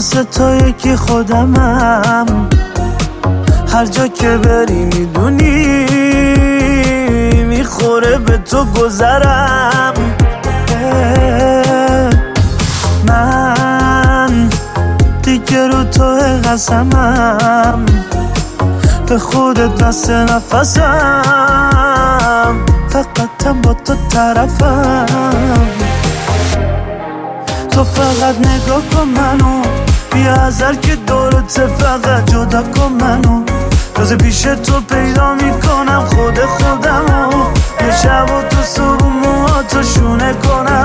واسه تو یکی خودمم، هر جا که بری میدونی میخوره به تو گذرم. من دیگه رو تو قسمم، به خودت دست نفسم، فقطم با تو طرفم. تو فقط نگاه کن منو، بیا ازل که دورته، فقط جدا کن منو. تازه پیش تو پیدا میکنم خودمو، یه شب و تو صبح موهاتو شونه کنم.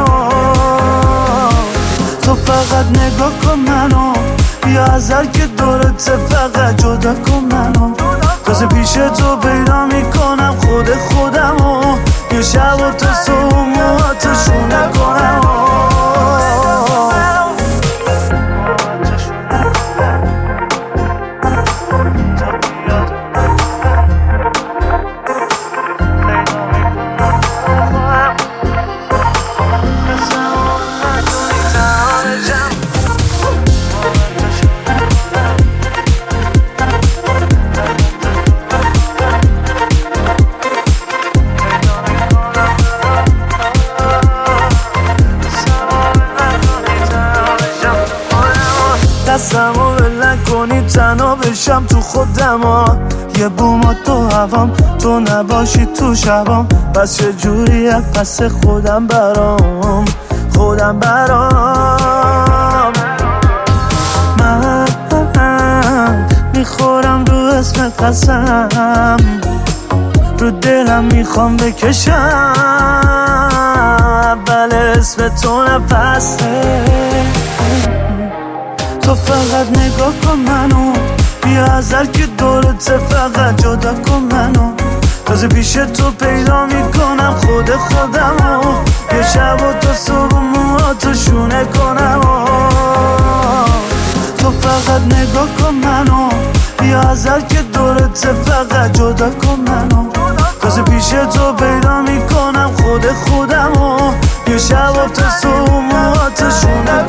تو فقط نگاه کن منو، بیا ازل که دورته، فقط جدا کن منو. تازه پیش تو پیدا میکنم خودمو، یه شب و تو صبح موهاتو شونه کنم. دستمو بلند کنی تنها بشم تو خودم، یه بوم تو هوام، تو نباشی تو شبام، بس چه جوری پس خودم برام. من میخورم رو اسمت قسم، رو دلم میخوام بکشم، بله اسم تو نفسه. تو فقط نگاه کن منو، بیا ازل که دورته، فقط جدا کن منو. تازه پیش تو پیدا میکنم خودمو، یه شب و تو صبح موهاتو شونه کنم. تو فقط نگاه کن منو، بیا ازل که دورته، فقط جدا کن منو. تازه پیش تو پیدا میکنم خودمو، یه شب و تو صبح موهاتو شونه